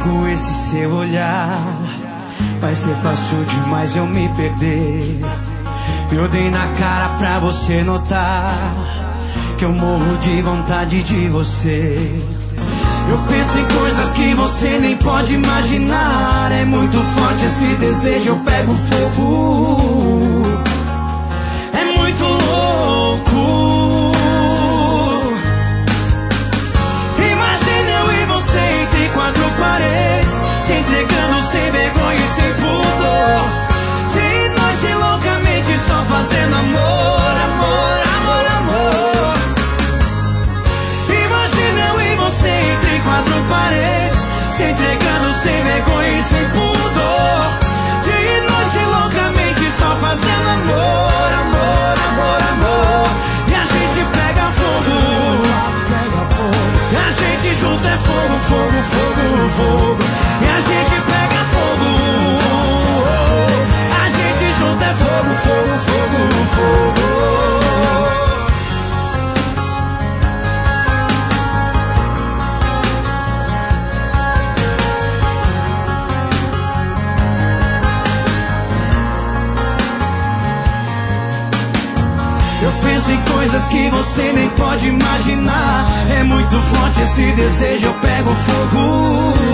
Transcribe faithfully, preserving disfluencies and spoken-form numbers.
com esse seu olhar. Vai ser fácil demais eu me perder. Eu dei na cara pra você notar que eu morro de vontade de você. Eu penso em coisas que você nem pode imaginar. É muito forte esse desejo, eu pego fogo. É muito louco. Imagina eu e você entre quatro paredes, se entregando sem vergonha e sem pudor. De noite loucamente só fazendo amor, amor, amor, amor. Imagina eu e você entre quatro paredes, se entregando sem vergonha e sem pudor. De noite loucamente só fazendo amor, amor, amor, amor. E a gente pega fogo, e a gente junto é fogo, fogo, fogo, fogo. E a gente pega fogo, a gente junto é fogo, fogo, fogo, fogo. Eu penso em coisas que você nem pode imaginar. É muito forte esse desejo, eu pego fogo.